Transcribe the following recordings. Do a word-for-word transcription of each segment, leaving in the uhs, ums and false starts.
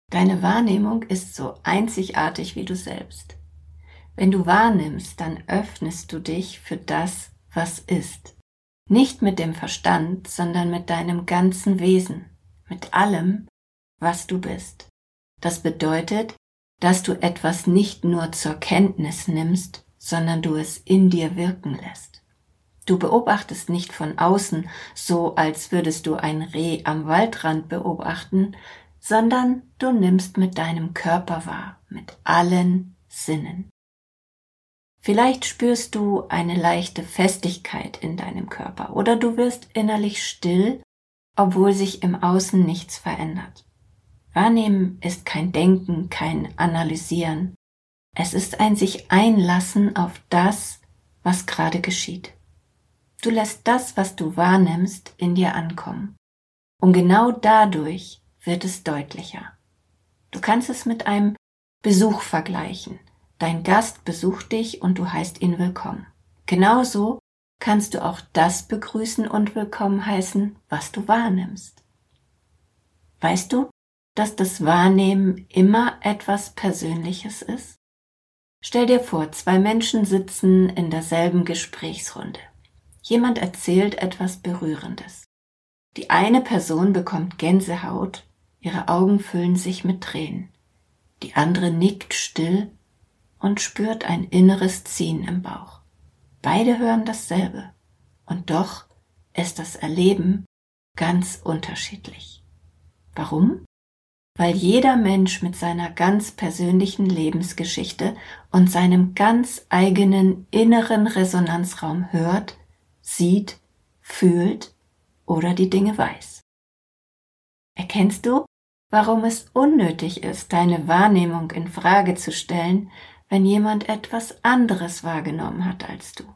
Deine Wahrnehmung ist so einzigartig wie du selbst. Wenn du wahrnimmst, dann öffnest du dich für das, was ist. Nicht mit dem Verstand, sondern mit deinem ganzen Wesen, mit allem, was du bist. Das bedeutet, dass du etwas nicht nur zur Kenntnis nimmst, sondern du es in dir wirken lässt. Du beobachtest nicht von außen, so als würdest du ein Reh am Waldrand beobachten, sondern du nimmst mit deinem Körper wahr, mit allen Sinnen. Vielleicht spürst du eine leichte Festigkeit in deinem Körper oder du wirst innerlich still, obwohl sich im Außen nichts verändert. Wahrnehmen ist kein Denken, kein Analysieren. Es ist ein sich einlassen auf das, was gerade geschieht. Du lässt das, was du wahrnimmst, in dir ankommen. Und genau dadurch wird es deutlicher. Du kannst es mit einem Besuch vergleichen. Dein Gast besucht dich und du heißt ihn willkommen. Genauso kannst du auch das begrüßen und willkommen heißen, was du wahrnimmst. Weißt du, dass das Wahrnehmen immer etwas Persönliches ist? Stell dir vor, zwei Menschen sitzen in derselben Gesprächsrunde. Jemand erzählt etwas Berührendes. Die eine Person bekommt Gänsehaut, ihre Augen füllen sich mit Tränen. Die andere nickt still und spürt ein inneres Ziehen im Bauch. Beide hören dasselbe und doch ist das Erleben ganz unterschiedlich. Warum? Weil jeder Mensch mit seiner ganz persönlichen Lebensgeschichte und seinem ganz eigenen inneren Resonanzraum hört, sieht, fühlt oder die Dinge weiß. Erkennst du, warum es unnötig ist, deine Wahrnehmung in Frage zu stellen, wenn jemand etwas anderes wahrgenommen hat als du?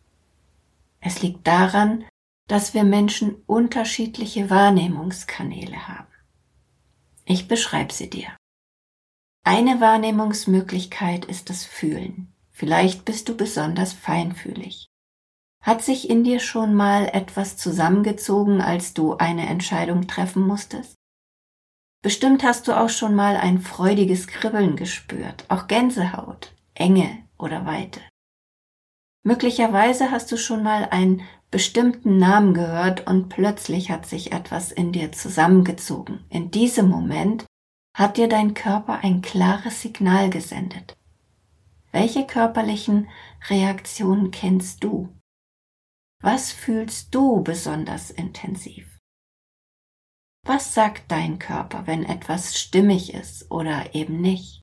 Es liegt daran, dass wir Menschen unterschiedliche Wahrnehmungskanäle haben. Ich beschreibe sie dir. Eine Wahrnehmungsmöglichkeit ist das Fühlen. Vielleicht bist du besonders feinfühlig. Hat sich in dir schon mal etwas zusammengezogen, als du eine Entscheidung treffen musstest? Bestimmt hast du auch schon mal ein freudiges Kribbeln gespürt, auch Gänsehaut, Enge oder Weite. Möglicherweise hast du schon mal einen bestimmten Namen gehört und plötzlich hat sich etwas in dir zusammengezogen. In diesem Moment hat dir dein Körper ein klares Signal gesendet. Welche körperlichen Reaktionen kennst du? Was fühlst du besonders intensiv? Was sagt dein Körper, wenn etwas stimmig ist oder eben nicht?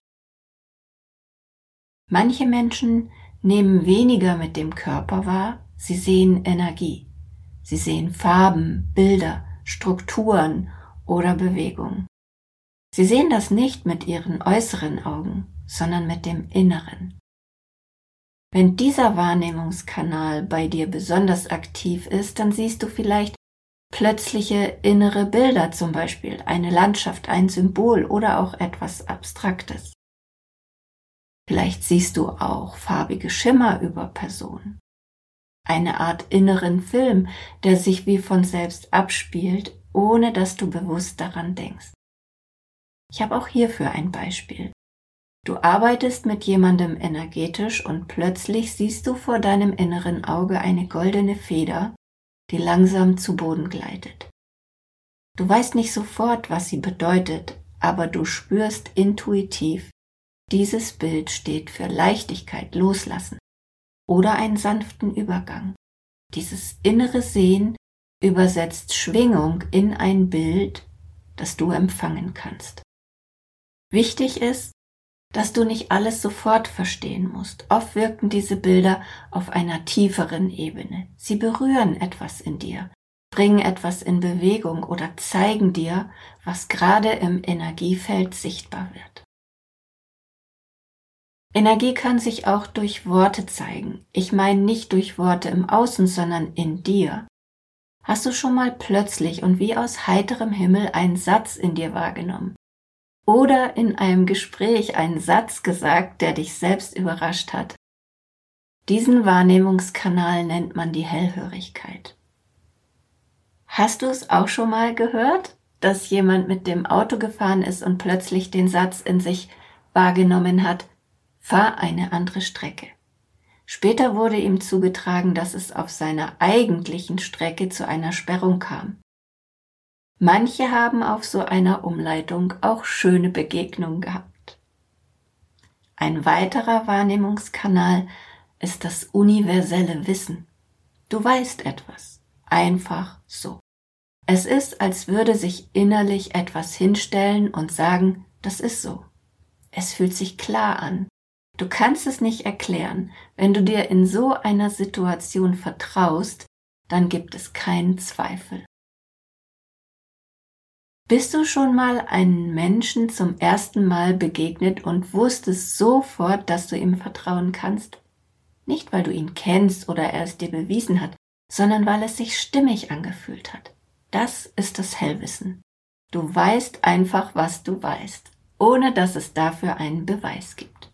Manche Menschen nehmen weniger mit dem Körper wahr, sie sehen Energie. Sie sehen Farben, Bilder, Strukturen oder Bewegungen. Sie sehen das nicht mit ihren äußeren Augen, sondern mit dem Inneren. Wenn dieser Wahrnehmungskanal bei dir besonders aktiv ist, dann siehst du vielleicht plötzliche innere Bilder, zum Beispiel eine Landschaft, ein Symbol oder auch etwas Abstraktes. Vielleicht siehst du auch farbige Schimmer über Personen. Eine Art inneren Film, der sich wie von selbst abspielt, ohne dass du bewusst daran denkst. Ich habe auch hierfür ein Beispiel. Du arbeitest mit jemandem energetisch und plötzlich siehst du vor deinem inneren Auge eine goldene Feder, die langsam zu Boden gleitet. Du weißt nicht sofort, was sie bedeutet, aber du spürst intuitiv, dieses Bild steht für Leichtigkeit, Loslassen oder einen sanften Übergang. Dieses innere Sehen übersetzt Schwingung in ein Bild, das du empfangen kannst. Wichtig ist, dass du nicht alles sofort verstehen musst. Oft wirken diese Bilder auf einer tieferen Ebene. Sie berühren etwas in dir, bringen etwas in Bewegung oder zeigen dir, was gerade im Energiefeld sichtbar wird. Energie kann sich auch durch Worte zeigen. Ich meine nicht durch Worte im Außen, sondern in dir. Hast du schon mal plötzlich und wie aus heiterem Himmel einen Satz in dir wahrgenommen? Oder in einem Gespräch einen Satz gesagt, der dich selbst überrascht hat? Diesen Wahrnehmungskanal nennt man die Hellhörigkeit. Hast du es auch schon mal gehört? dass jemand mit dem Auto gefahren ist und plötzlich den Satz in sich wahrgenommen hat, fahr eine andere Strecke. Später wurde ihm zugetragen, dass es auf seiner eigentlichen Strecke zu einer Sperrung kam. Manche haben auf so einer Umleitung auch schöne Begegnungen gehabt. Ein weiterer Wahrnehmungskanal ist das universelle Wissen. Du weißt etwas, einfach so. Es ist, als würde sich innerlich etwas hinstellen und sagen, das ist so. Es fühlt sich klar an. Du kannst es nicht erklären. Wenn du dir in so einer Situation vertraust, dann gibt es keinen Zweifel. Bist du schon mal einem Menschen zum ersten Mal begegnet und wusstest sofort, dass du ihm vertrauen kannst? Nicht, weil du ihn kennst oder er es dir bewiesen hat, sondern weil es sich stimmig angefühlt hat. Das ist das Hellwissen. Du weißt einfach, was du weißt, ohne dass es dafür einen Beweis gibt.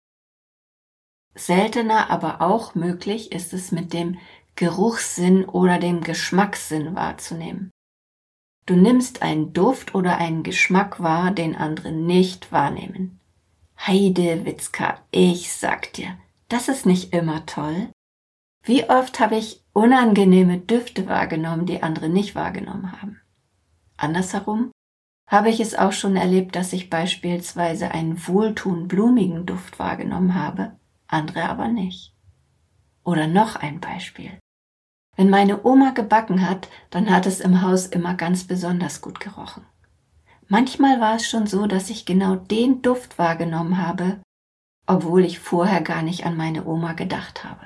Seltener, aber auch möglich ist es mit dem Geruchssinn oder dem Geschmackssinn wahrzunehmen. Du nimmst einen Duft oder einen Geschmack wahr, den andere nicht wahrnehmen. Heide Witzka, ich sag dir, das ist nicht immer toll. Wie oft habe ich unangenehme Düfte wahrgenommen, die andere nicht wahrgenommen haben? Andersherum habe ich es auch schon erlebt, dass ich beispielsweise einen wohltuend blumigen Duft wahrgenommen habe, andere aber nicht. Oder noch ein Beispiel. Wenn meine Oma gebacken hat, dann hat es im Haus immer ganz besonders gut gerochen. Manchmal war es schon so, dass ich genau den Duft wahrgenommen habe, obwohl ich vorher gar nicht an meine Oma gedacht habe.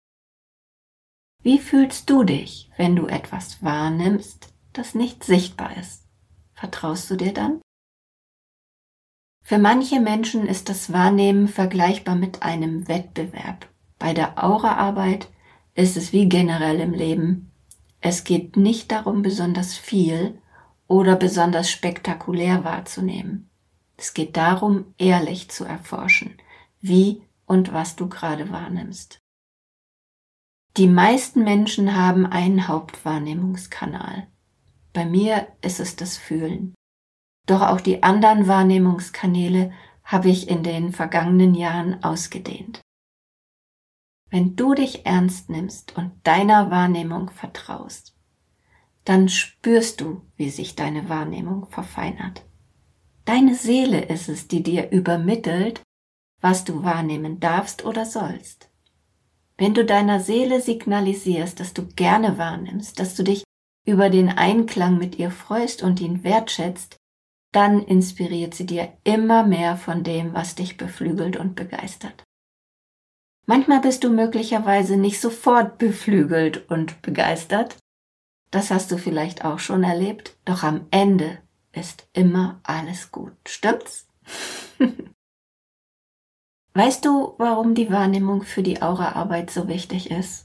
Wie fühlst du dich, wenn du etwas wahrnimmst, das nicht sichtbar ist? Vertraust du dir dann? Für manche Menschen ist das Wahrnehmen vergleichbar mit einem Wettbewerb. Bei der Auraarbeit ist es wie generell im Leben. Es geht nicht darum, besonders viel oder besonders spektakulär wahrzunehmen. Es geht darum, ehrlich zu erforschen, wie und was du gerade wahrnimmst. Die meisten Menschen haben einen Hauptwahrnehmungskanal. Bei mir ist es das Fühlen. Doch auch die anderen Wahrnehmungskanäle habe ich in den vergangenen Jahren ausgedehnt. Wenn du dich ernst nimmst und deiner Wahrnehmung vertraust, dann spürst du, wie sich deine Wahrnehmung verfeinert. Deine Seele ist es, die dir übermittelt, was du wahrnehmen darfst oder sollst. Wenn du deiner Seele signalisierst, dass du gerne wahrnimmst, dass du dich über den Einklang mit ihr freust und ihn wertschätzt, dann inspiriert sie dir immer mehr von dem, was dich beflügelt und begeistert. Manchmal bist du möglicherweise nicht sofort beflügelt und begeistert. Das hast du vielleicht auch schon erlebt. Doch am Ende ist immer alles gut. Stimmt's? Weißt du, warum die Wahrnehmung für die Auraarbeit so wichtig ist?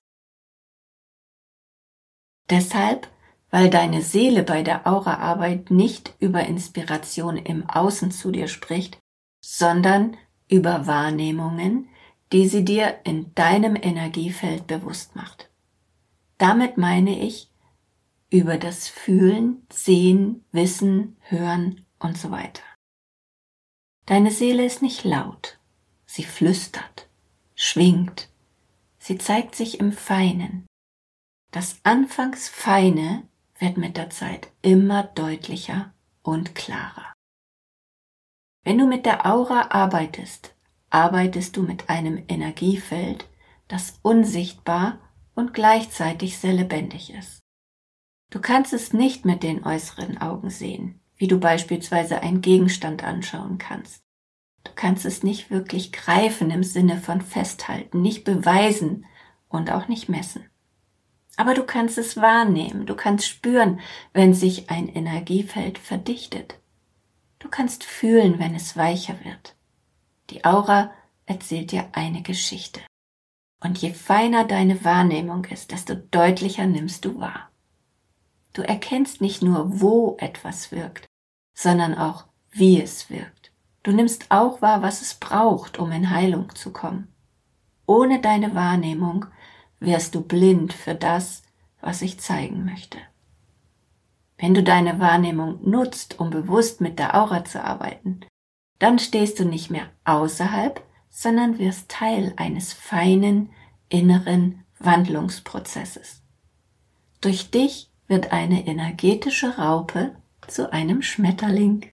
Deshalb, weil deine Seele bei der Auraarbeit nicht über Inspiration im Außen zu dir spricht, sondern über Wahrnehmungen, die sie dir in deinem Energiefeld bewusst macht. Damit meine ich über das Fühlen, Sehen, Wissen, Hören und so weiter. Deine Seele ist nicht laut, sie flüstert, schwingt, sie zeigt sich im Feinen. Das anfangs Feine wird mit der Zeit immer deutlicher und klarer. Wenn du mit der Aura arbeitest, arbeitest du mit einem Energiefeld, das unsichtbar und gleichzeitig sehr lebendig ist. Du kannst es nicht mit den äußeren Augen sehen, wie du beispielsweise einen Gegenstand anschauen kannst. Du kannst es nicht wirklich greifen im Sinne von festhalten, nicht beweisen und auch nicht messen. Aber du kannst es wahrnehmen, du kannst spüren, wenn sich ein Energiefeld verdichtet. Du kannst fühlen, wenn es weicher wird. Die Aura erzählt dir eine Geschichte. Und je feiner deine Wahrnehmung ist, desto deutlicher nimmst du wahr. Du erkennst nicht nur, wo etwas wirkt, sondern auch, wie es wirkt. Du nimmst auch wahr, was es braucht, um in Heilung zu kommen. Ohne deine Wahrnehmung wärst du blind für das, was ich zeigen möchte. Wenn du deine Wahrnehmung nutzt, um bewusst mit der Aura zu arbeiten, dann stehst du nicht mehr außerhalb, sondern wirst Teil eines feinen, inneren Wandlungsprozesses. Durch dich wird eine energetische Raupe zu einem Schmetterling.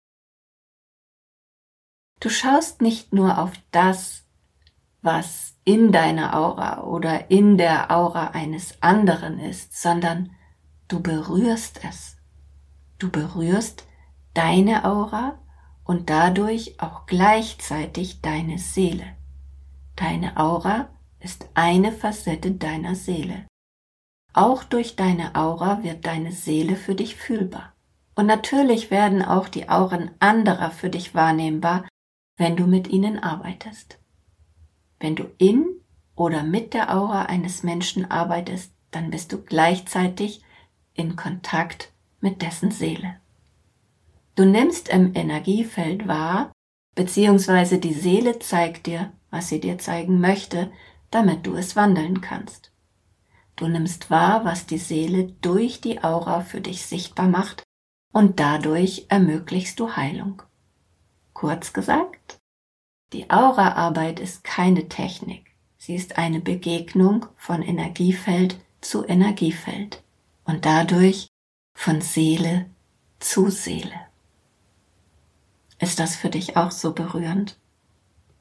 Du schaust nicht nur auf das, was in deiner Aura oder in der Aura eines anderen ist, sondern du berührst es. Du berührst deine Aura und dadurch auch gleichzeitig deine Seele. Deine Aura ist eine Facette deiner Seele. Auch durch deine Aura wird deine Seele für dich fühlbar. Und natürlich werden auch die Auren anderer für dich wahrnehmbar, wenn du mit ihnen arbeitest. Wenn du in oder mit der Aura eines Menschen arbeitest, dann bist du gleichzeitig in Kontakt mit dessen Seele. Du nimmst im Energiefeld wahr, beziehungsweise die Seele zeigt dir, was sie dir zeigen möchte, damit du es wandeln kannst. Du nimmst wahr, was die Seele durch die Aura für dich sichtbar macht und dadurch ermöglichst du Heilung. Kurz gesagt, die Auraarbeit ist keine Technik. Sie ist eine Begegnung von Energiefeld zu Energiefeld und dadurch von Seele zu Seele. Ist das für dich auch so berührend?